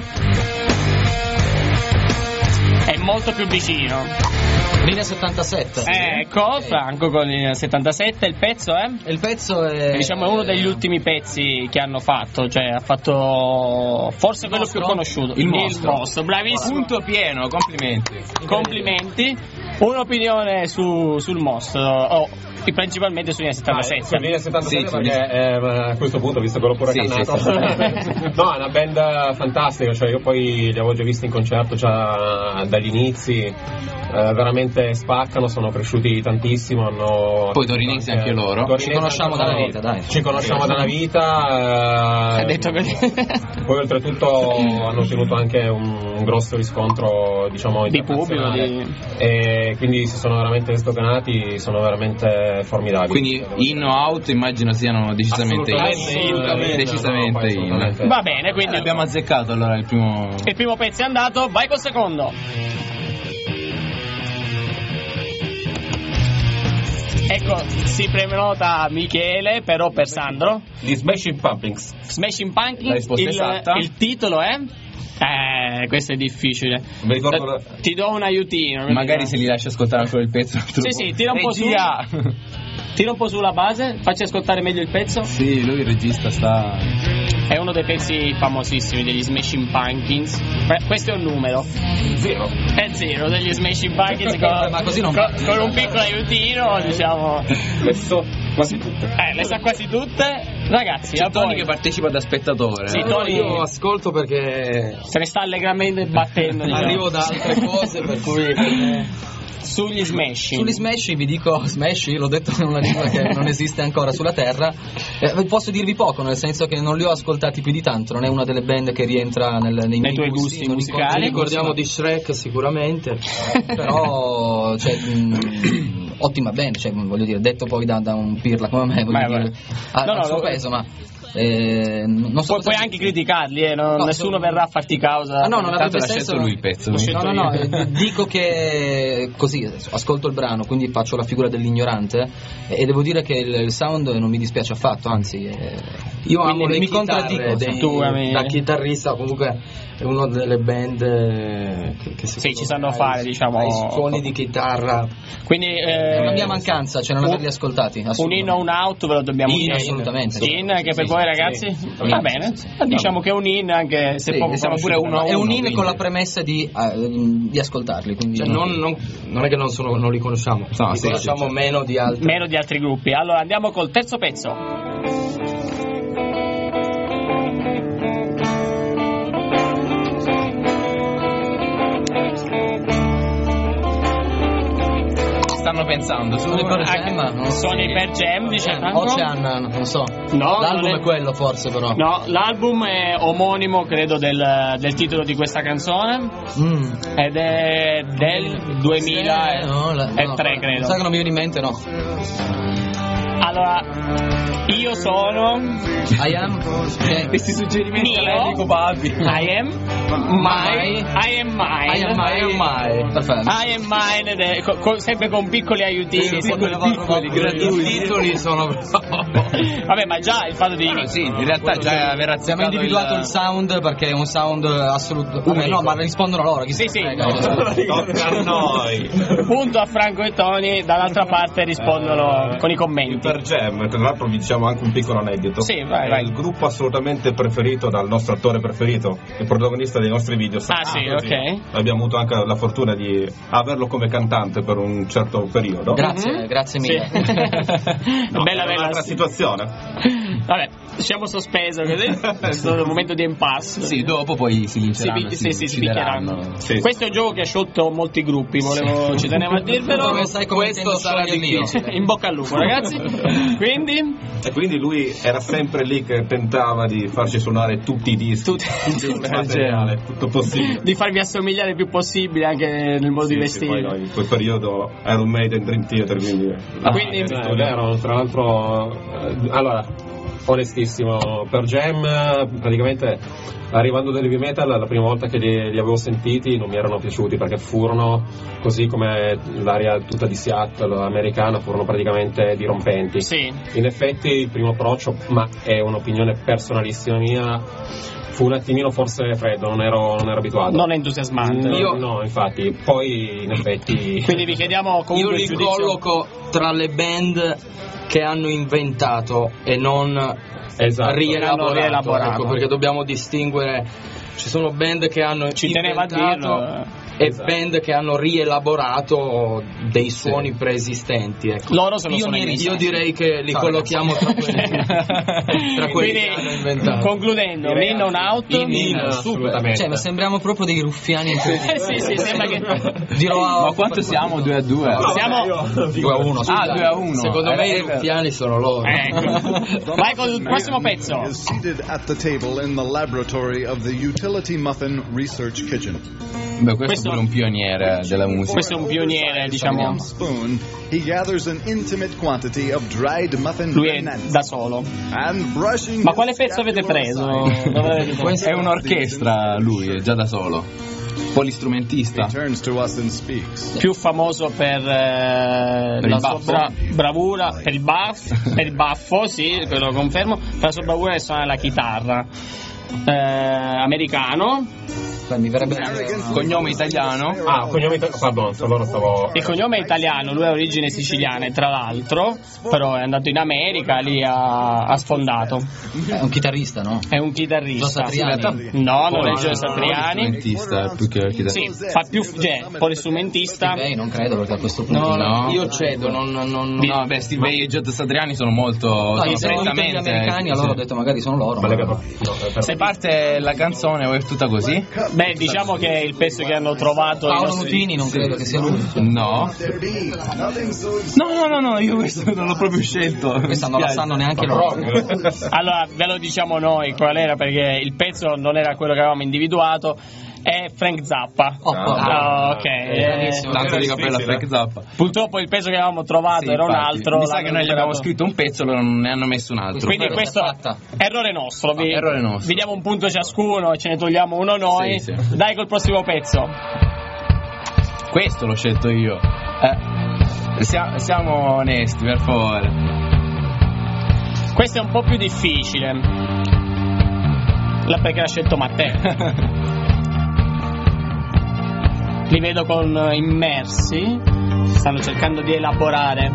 È molto più vicino. Linea 77. Ecco, Franco con il 77. Il pezzo è? Il pezzo è. Diciamo è uno degli ultimi pezzi che hanno fatto. Cioè ha fatto forse quello più conosciuto. Il mostro. Bravissimo. Punto pieno, complimenti. Un'opinione sul mostro. Principalmente su linea 77. Su linea 77 Sì, perché a questo punto, visto che l'ho pure cannato, no, è una band fantastica, cioè io poi li avevo già visti in concerto già dagli inizi, veramente spaccano, sono cresciuti tantissimo, hanno Poi torinesi anche loro. Ci conosciamo dalla vita, dai. Ci conosciamo dalla vita. Ha detto così. Poi oltretutto hanno ottenuto anche un grosso riscontro, diciamo, Di pubblico, e quindi si sono veramente sdoganati, sono veramente formidabili. Quindi in o out immagino siano decisamente Assolutamente in. Va bene, quindi Abbiamo azzeccato allora il primo. il primo pezzo è andato, vai col secondo. Ecco, si prenota Michele, però per Sandro. Gli Smashing Pumpkins. Smashing La Pumpkins, risposta esatta. il titolo è? Questo è difficile. Mi ricordo Ti do un aiutino. Magari se li lasci ascoltare ancora il pezzo. Sì, tira un po' su. Tira un po' sulla base, facci ascoltare meglio il pezzo. Sì, lui il regista sta. È uno dei pezzi famosissimi degli Smashing Pumpkins. Questo è un numero. Zero. È zero degli Smashing Pumpkins Ma così non va. con un piccolo aiutino, diciamo. Le so quasi tutte. Le sa quasi tutte. Ragazzi, C'è a Tony voi. che partecipa da spettatore. Sì, Tony Io ascolto perché se ne sta allegramente battendo, diciamo. arrivo da altre cose, per cui Sugli Smashing. Sugli Smash vi dico Smash, io l'ho detto in una lingua che non esiste ancora sulla terra. Posso dirvi poco, nel senso che non li ho ascoltati più di tanto, non è una delle band che rientra nei miei tuoi gusti non musicali. ricordiamo di Shrek sicuramente. però ottima band, cioè, voglio dire, detto poi da un pirla come me, voglio dire, ha il suo peso, ma non so. Puoi anche criticarli, nessuno verrà a farti causa. Non Tanto avrebbe l'ha senso. scelto lui il pezzo. No, dico che così ascolto il brano, quindi faccio la figura dell'ignorante e devo dire che il sound non mi dispiace affatto, anzi Io amo le mi chitarre contraddico. da chitarrista, comunque è una delle band che Sì, ci sanno fare, diciamo. i suoni di chitarra. Quindi è una mia mancanza, cioè non averli ascoltati. un in o un out ve lo dobbiamo dire. Assolutamente. In anche per voi ragazzi? Va bene. Diciamo che è un in anche se poco siamo pure conosciuto. uno a È un in quindi. con la premessa di ascoltarli, quindi Cioè, non è che non li conosciamo, No, li sì, conosciamo meno di altri. Meno di altri gruppi. Allora andiamo col terzo pezzo. stanno pensando? Sono i Pearl Jam, no? Sono i Pearl Jam, dice Franco? Ocean, non so. No, l'album non è quello forse però. No, l'album è omonimo, credo, del titolo di questa canzone. Ed è del 2003, credo. Sai che non mi viene in mente, no? Allora, io sono I am Questi suggerimenti Neo. I am mine. Perfetto. I am mine ed è sempre con piccoli aiutini. I titoli sono Vabbè, ma già il fatto di sì, in realtà già aver abbiamo individuato il sound perché è un sound assoluto. Vabbè, no, ma rispondono loro. Chi Sì, se sì. ne frega. Tocca a noi. punto a Franco e Tony, dall'altra parte rispondono con i commenti. Per Jam, tra l'altro vi diciamo anche un piccolo aneddoto. Sì, vai, È vai. il gruppo assolutamente preferito dal nostro attore preferito, il protagonista dei nostri video. Ah, sì, ok. Abbiamo avuto anche la fortuna di averlo come cantante per un certo periodo. Grazie mille. Sì. Bella Un'altra situazione. Vabbè, siamo sospeso così. È stato un momento di impasse. Sì, dopo poi si vinceranno. si picchieranno. Sì. Questo è un gioco che ha sciolto molti gruppi, ci tenevo a dirvelo. Come sai come Questo sarà difficile. In bocca al lupo, ragazzi. Quindi E quindi lui era sempre lì che tentava di farci suonare tutti i dischi, tutto il materiale, tutto possibile. di farvi assomigliare il più possibile anche nel modo di Sì, vestire. poi noi in quel periodo Iron Maiden, Dream Theater, quindi Quindi È vero, tra l'altro, allora, onestissimo, per Jam praticamente arrivando dall'heavy metal la prima volta che li avevo sentiti non mi erano piaciuti perché furono, così come l'area tutta di Seattle americana, furono praticamente dirompenti. sì. In effetti il primo approccio, ma è un'opinione personalissima mia, fu un attimino forse freddo, non ero abituato. Non è entusiasmante. No, infatti, poi in effetti Quindi vi chiediamo Io comunque li il giudizio. colloco tra le band che hanno inventato e non esatto. rielaborato. ecco, perché dobbiamo distinguere. Ci sono band che hanno Ci teneva a inventato dirlo. e band che hanno rielaborato dei suoni preesistenti, ecco. Loro sono suonisti. Io direi che li collochiamo tra quelli, tra quelli che hanno Quindi, inventato. concludendo, in on out. assolutamente. Cioè, ma sembriamo proprio dei ruffiani. sì, sembra che Dirò Ma quanto siamo? 2-2? siamo 2-1. Ah, 2-1. Secondo me i ruffiani sono loro. ecco. Vai col prossimo pezzo. is seated at the table in the laboratory of the Utility Muffin Research Kitchen. Beh, questo è pure un pioniere della musica. Questo è un pioniere, diciamo. Spoon, he gathers an intimate quantity of dried muffin Lui è remnants da solo. and brushing Ma his quale pezzo avete preso? Dove l'avete preso? È un'orchestra lui, è già da solo. Polistrumentista. He turns to us and speaks. Più famoso per la il sua baffo? bravura, per il baffo, sì, quello lo confermo, per la sua bravura che suona la chitarra. Americano. Mi verrebbe Cognome italiano. Ah, cognome pardon, allora stavo. Il cognome è italiano, lui ha origini siciliane, tra l'altro, però è andato in America, lì ha sfondato. È un chitarrista, no? È un chitarrista. Gio Satriani. No, non è Gio Satriani. Polistrumentista più che chitarrista. Sì, fa più polistrumentista. Lei non credo perché a questo punto No, io cedo, non No, beh, Steve Vai e Gio Satriani sono molto No, io sono gli strettamente americani, allora ho detto magari sono loro. Se parte la canzone o è tutta così? Beh, diciamo che è il pezzo che hanno trovato i Paolo nostri... Nutini non credo che sia lui. No. No, io questo non l'ho proprio scelto. Questa non la sanno neanche loro. Allora, ve lo diciamo noi qual era, perché il pezzo non era quello che avevamo individuato. È Frank Zappa. Ok. Tanto di cappello a Frank Zappa. Purtroppo il pezzo che avevamo trovato Sì, era un infatti. altro. Mi sa che noi gli abbiamo recuperato. scritto un pezzo e loro non ne hanno messo un altro. Quindi Però questo è fatta. errore nostro. Errore nostro. Vi diamo un punto ciascuno e ce ne togliamo uno noi. Sì. Dai col prossimo pezzo. Questo l'ho scelto io. Siamo onesti, per favore. Questo è un po' più difficile. Perché l'ha scelto Matteo. Li vedo con immersi. Stanno cercando di elaborare.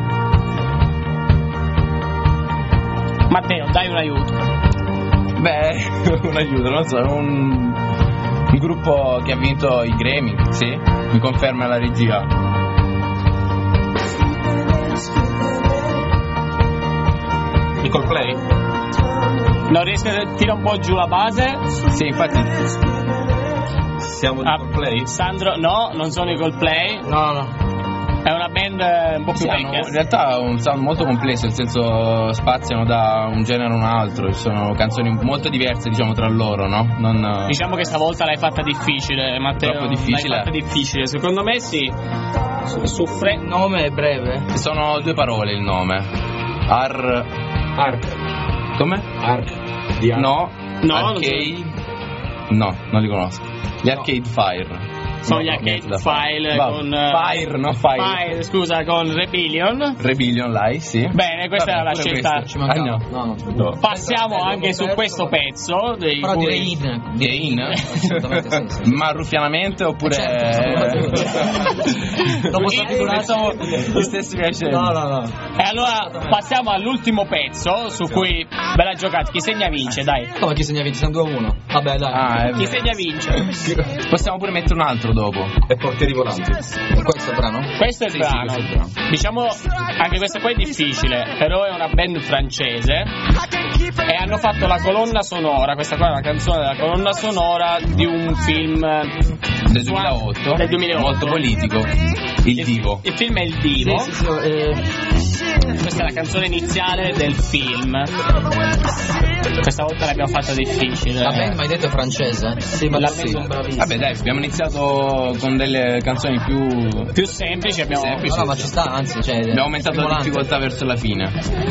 Matteo, dai un aiuto. Beh, un aiuto, non so, è un gruppo che ha vinto i Grammy, sì? Mi conferma la regia. I Coldplay? Non riesco a tirare un po' giù la base. Sì, infatti. Siamo di Coldplay? Sandro, no, non sono i Coldplay. No. È una band un po' più vecchia. In realtà è un sound molto complesso, nel senso spaziano da un genere a un altro, ci sono canzoni molto diverse, diciamo, tra loro, no? Diciamo che stavolta l'hai fatta difficile, Matteo. Troppo difficile? L'hai fatta difficile, secondo me sì. Il nome è breve? Sono 2 parole il nome. Arc. Come? Arc. Di Arc. No, Arcade. No, non li conosco. Gli Arcade Fire. Sono gli Arcade Fire con Fire, no Fire. Scusa, con Rebellion. Rebellion, sì. Bene, questa era la scelta. No. Passiamo anche su questo pezzo. Però direi in. Assolutamente sì. Ma ruffianamente oppure Dopo stipulato gli stessi piaceri. No. E allora passiamo all'ultimo pezzo su cui bella giocata. Chi segna vince, dai. Come chi segna vince? Siamo 2-1. Vabbè, dai. Chi segna vince. Possiamo pure mettere un altro dopo. E portieri volanti. Questo è il brano? Questo è il brano. Diciamo, anche questo qua è difficile, però è una band francese e hanno fatto la colonna sonora. Questa qua è una canzone della colonna sonora di un film del 2008. Molto politico. Il Divo. Il film è Il Divo. Sì. Questa è la canzone iniziale del film. Questa volta l'abbiamo fatta difficile. La band, ma hai detto è francese? Sì, ma sono bravissimi. Vabbè, dai, abbiamo iniziato con delle canzoni più semplici. No, ma ci sta, anzi, abbiamo aumentato la difficoltà verso la fine.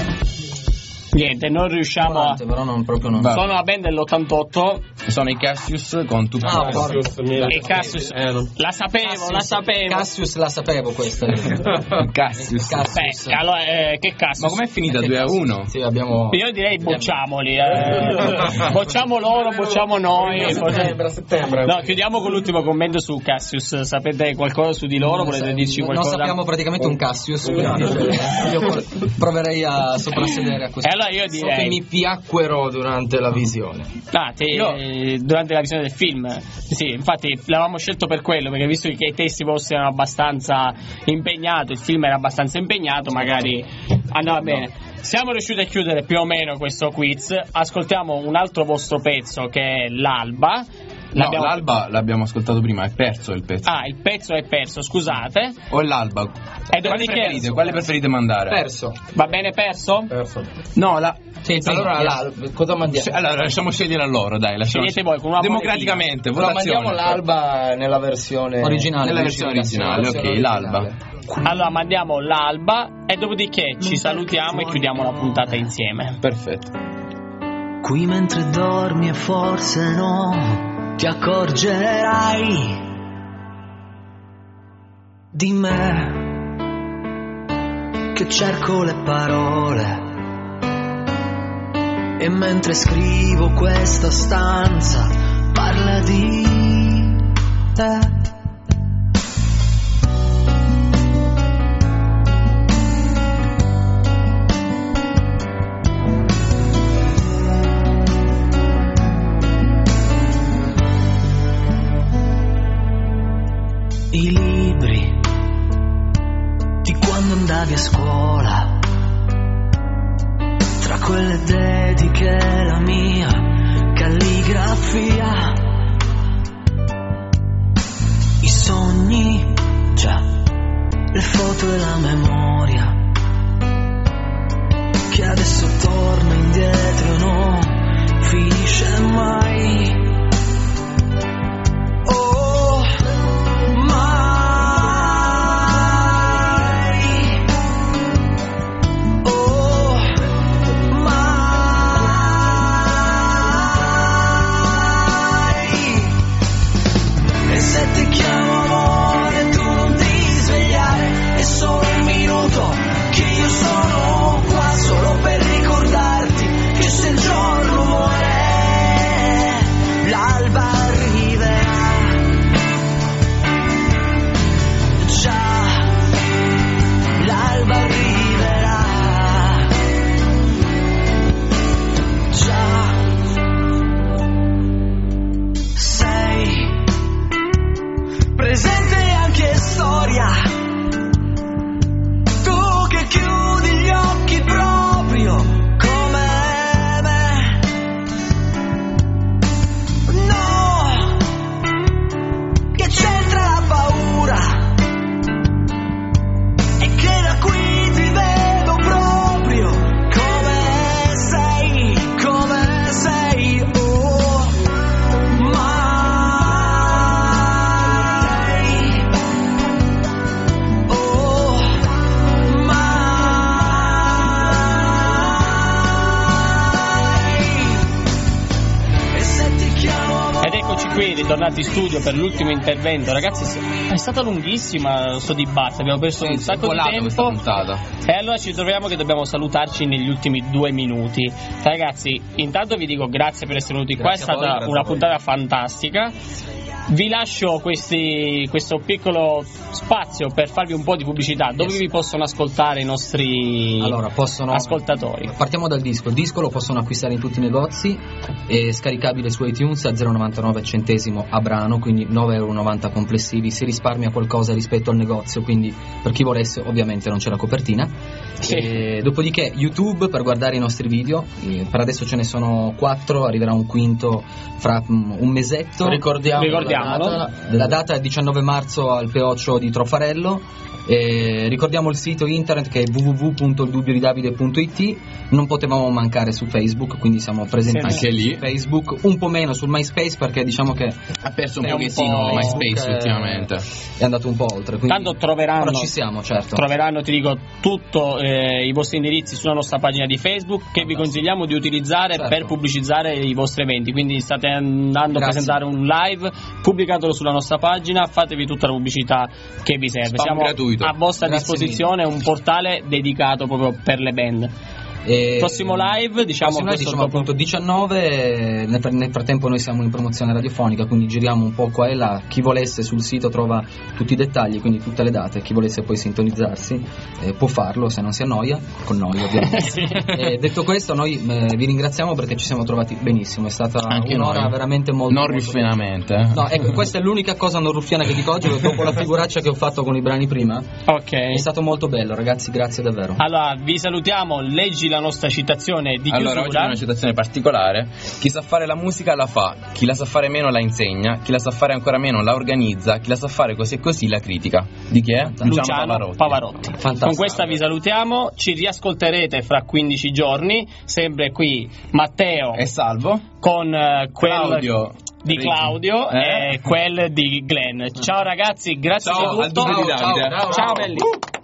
Niente, non riusciamo però non proprio non. Sono la band dell'88. Sono i Cassius con tu. E Cassius la sapevo. Cassius la sapevo questa. Cassius. Beh, allora che Cassius? Ma com'è finita 2-1? Sì, abbiamo. Io direi bocciamoli. Bocciamo loro, bocciamo noi. Settembre. No, chiudiamo con l'ultimo commento su Cassius. Sapete qualcosa su di loro? Volete dirci qualcosa? Non sappiamo praticamente un Cassius. Io proverei a soprassedere a questo. Allora io direi che mi piacquero durante la visione. Durante la visione del film. Sì, infatti l'avevamo scelto per quello, perché visto che i testi fossero abbastanza impegnato, il film era abbastanza impegnato, magari andava bene. Siamo riusciti a chiudere più o meno questo quiz. Ascoltiamo un altro vostro pezzo che è L'Alba. L'Alba l'abbiamo ascoltato prima, è perso il pezzo. Ah, il pezzo è perso, scusate. O l'Alba? Quale preferite mandare? Perso. Va bene perso? No, Sì, allora cosa mandiamo? Allora lasciamo scegliere a loro, dai. Scegliete voi con una democraticamente, votazione. Mandiamo l'Alba nella versione originale. Nella versione originale, ok, l'Alba. Allora mandiamo l'Alba e dopodiché ci salutiamo e chiudiamo la puntata insieme. Perfetto. Qui mentre dormi e forse no, ti accorgerai di me che cerco le parole e mentre scrivo questa stanza parla di te. I libri di quando andavi a scuola, tra quelle dediche la mia calligrafia, i sogni, già, le foto e la memoria, che adesso torna indietro e non finisce mai. ritornati in studio per l'ultimo intervento. Ragazzi, è stata lunghissima sto dibattito, abbiamo perso un sacco di tempo. E allora ci troviamo che dobbiamo salutarci negli ultimi 2 minuti. Ragazzi, intanto vi dico grazie per essere venuti qua, è stata una puntata fantastica. Vi lascio questo piccolo spazio per farvi un po' di pubblicità. Dove vi possono ascoltare i nostri ascoltatori? Partiamo dal disco. Il disco lo possono acquistare in tutti i negozi, è scaricabile su iTunes a 0,99 centesimo a brano, quindi 9,90 € complessivi. Si risparmia qualcosa rispetto al negozio, quindi per chi volesse, ovviamente non c'è la copertina. Sì. Dopodiché YouTube per guardare i nostri video, per adesso ce ne sono 4, arriverà un quinto fra un mesetto. Ricordiamolo. La data è 19 marzo al Peoccio di Trofarello. Ricordiamo il sito internet che è www.ildubbioDivide.it. Non potevamo mancare su Facebook, quindi siamo presenti anche lì. Facebook, un po' meno sul MySpace perché diciamo che ha perso un pochettino MySpace ultimamente, è andato un po' oltre, quindi tanto troveranno, ci siamo, certo. Troveranno, ti dico, tutto i vostri indirizzi sulla nostra pagina di Facebook, che vi consigliamo di utilizzare per pubblicizzare i vostri eventi. Quindi state andando a presentare un live, pubblicatelo sulla nostra pagina, fatevi tutta la pubblicità che vi serve. Siamo gratuito a vostra disposizione, un portale dedicato proprio per le band. Prossimo live diciamo appunto 19. Nel frattempo noi siamo in promozione radiofonica, quindi giriamo un po' qua e là. Chi volesse sul sito trova tutti i dettagli, quindi tutte le date. Chi volesse poi sintonizzarsi può farlo, se non si annoia con noi ovviamente. Detto questo, noi vi ringraziamo perché ci siamo trovati benissimo, è stata anche un'ora veramente molto ruffianamente. No, ecco, questa è l'unica cosa non ruffiana che dico oggi, dopo la figuraccia che ho fatto con i brani prima. È stato molto bello, ragazzi, grazie davvero. Allora vi salutiamo, leggi la nostra citazione di chiusura. Allora, oggi è una citazione particolare. Chi sa fare la musica la fa, chi la sa fare meno la insegna, chi la sa fare ancora meno la organizza, chi la sa fare così e così la critica. Di chi è? Luciano Pavarotti. Con questa vi salutiamo, ci riascolterete fra 15 giorni, sempre qui Matteo e Salvo con Claudio di Claudio e quel di Glenn. Ciao ragazzi, grazie per tutto. Ciao belli.